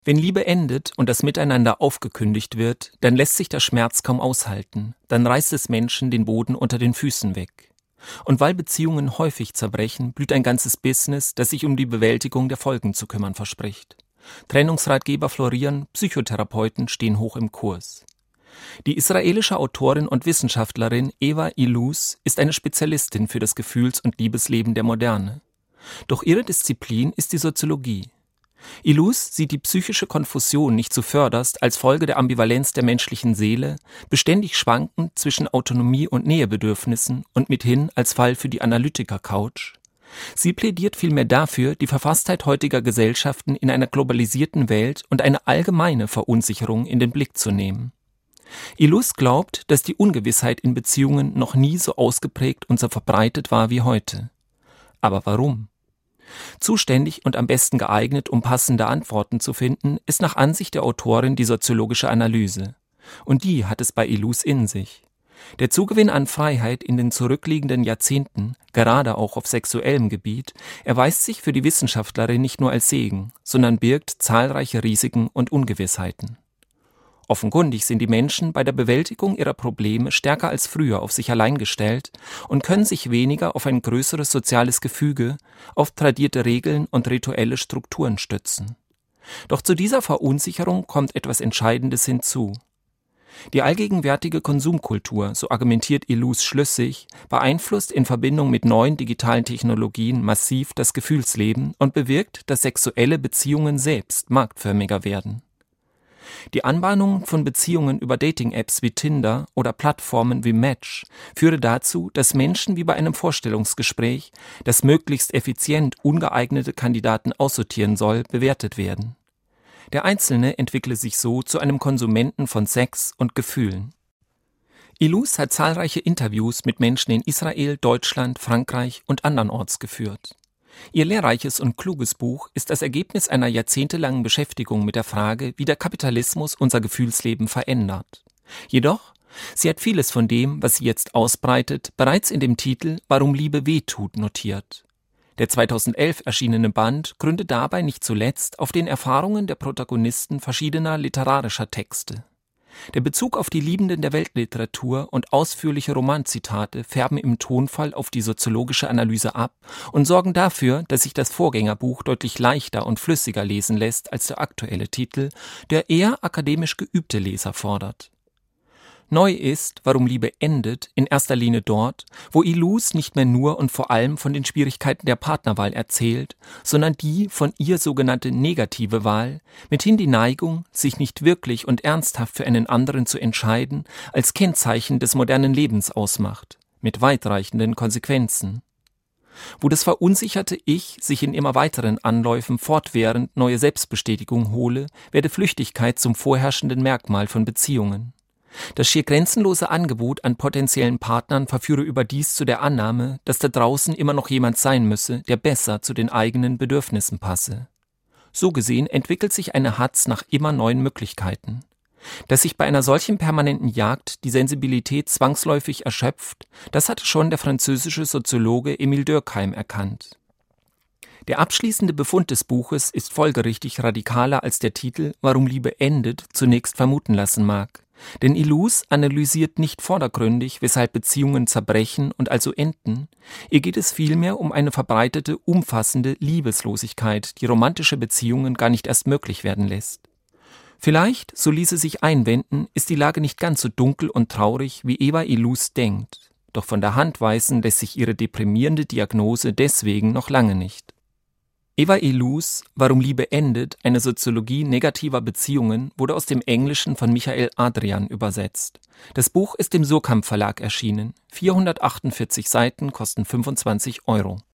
Wenn Liebe endet und das Miteinander aufgekündigt wird, dann lässt sich der Schmerz kaum aushalten, dann reißt es Menschen den Boden unter den Füßen weg. Und weil Beziehungen häufig zerbrechen, blüht ein ganzes Business, das sich um die Bewältigung der Folgen zu kümmern verspricht. Trennungsratgeber florieren, Psychotherapeuten stehen hoch im Kurs. Die israelische Autorin und Wissenschaftlerin Eva Illouz ist eine Spezialistin für das Gefühls- und Liebesleben der Moderne. Doch ihre Disziplin ist die Soziologie. Illouz sieht die psychische Konfusion nicht zuvörderst als Folge der Ambivalenz der menschlichen Seele, beständig schwankend zwischen Autonomie und Nähebedürfnissen und mithin als Fall für die Analytiker-Couch. Sie plädiert vielmehr dafür, die Verfasstheit heutiger Gesellschaften in einer globalisierten Welt und eine allgemeine Verunsicherung in den Blick zu nehmen. Illouz glaubt, dass die Ungewissheit in Beziehungen noch nie so ausgeprägt und so verbreitet war wie heute. Aber warum? Zuständig und am besten geeignet, um passende Antworten zu finden, ist nach Ansicht der Autorin die soziologische Analyse. Und die hat es bei Illouz in sich. Der Zugewinn an Freiheit in den zurückliegenden Jahrzehnten, gerade auch auf sexuellem Gebiet, erweist sich für die Wissenschaftlerin nicht nur als Segen, sondern birgt zahlreiche Risiken und Ungewissheiten. Offenkundig sind die Menschen bei der Bewältigung ihrer Probleme stärker als früher auf sich allein gestellt und können sich weniger auf ein größeres soziales Gefüge, auf tradierte Regeln und rituelle Strukturen stützen. Doch zu dieser Verunsicherung kommt etwas Entscheidendes hinzu. Die allgegenwärtige Konsumkultur, so argumentiert Illouz schlüssig, beeinflusst in Verbindung mit neuen digitalen Technologien massiv das Gefühlsleben und bewirkt, dass sexuelle Beziehungen selbst marktförmiger werden. Die Anbahnung von Beziehungen über Dating-Apps wie Tinder oder Plattformen wie Match führe dazu, dass Menschen wie bei einem Vorstellungsgespräch, das möglichst effizient ungeeignete Kandidaten aussortieren soll, bewertet werden. Der Einzelne entwickle sich so zu einem Konsumenten von Sex und Gefühlen. Illouz hat zahlreiche Interviews mit Menschen in Israel, Deutschland, Frankreich und andernorts geführt. Ihr lehrreiches und kluges Buch ist das Ergebnis einer jahrzehntelangen Beschäftigung mit der Frage, wie der Kapitalismus unser Gefühlsleben verändert. Jedoch, sie hat vieles von dem, was sie jetzt ausbreitet, bereits in dem Titel »Warum Liebe wehtut« notiert. Der 2011 erschienene Band gründet dabei nicht zuletzt auf den Erfahrungen der Protagonisten verschiedener literarischer Texte. Der Bezug auf die Liebenden der Weltliteratur und ausführliche Romanzitate färben im Tonfall auf die soziologische Analyse ab und sorgen dafür, dass sich das Vorgängerbuch deutlich leichter und flüssiger lesen lässt als der aktuelle Titel, der eher akademisch geübte Leser fordert. Neu ist, warum Liebe endet, in erster Linie dort, wo Illouz nicht mehr nur und vor allem von den Schwierigkeiten der Partnerwahl erzählt, sondern die von ihr sogenannte negative Wahl, mithin die Neigung, sich nicht wirklich und ernsthaft für einen anderen zu entscheiden, als Kennzeichen des modernen Lebens ausmacht, mit weitreichenden Konsequenzen. Wo das verunsicherte Ich sich in immer weiteren Anläufen fortwährend neue Selbstbestätigung hole, werde Flüchtigkeit zum vorherrschenden Merkmal von Beziehungen. Das schier grenzenlose Angebot an potenziellen Partnern verführe überdies zu der Annahme, dass da draußen immer noch jemand sein müsse, der besser zu den eigenen Bedürfnissen passe. So gesehen entwickelt sich eine Hatz nach immer neuen Möglichkeiten. Dass sich bei einer solchen permanenten Jagd die Sensibilität zwangsläufig erschöpft, das hatte schon der französische Soziologe Émile Durkheim erkannt. Der abschließende Befund des Buches ist folgerichtig radikaler als der Titel »Warum Liebe endet« zunächst vermuten lassen mag. Denn Illouz analysiert nicht vordergründig, weshalb Beziehungen zerbrechen und also enden. Ihr geht es vielmehr um eine verbreitete, umfassende Liebeslosigkeit, die romantische Beziehungen gar nicht erst möglich werden lässt. Vielleicht, so ließe sich einwenden, ist die Lage nicht ganz so dunkel und traurig, wie Eva Illouz denkt. Doch von der Hand weisen lässt sich ihre deprimierende Diagnose deswegen noch lange nicht. Eva Illouz, Warum Liebe endet, eine Soziologie negativer Beziehungen, wurde aus dem Englischen von Michael Adrian übersetzt. Das Buch ist im Surkamp Verlag erschienen. 448 Seiten kosten 25 €.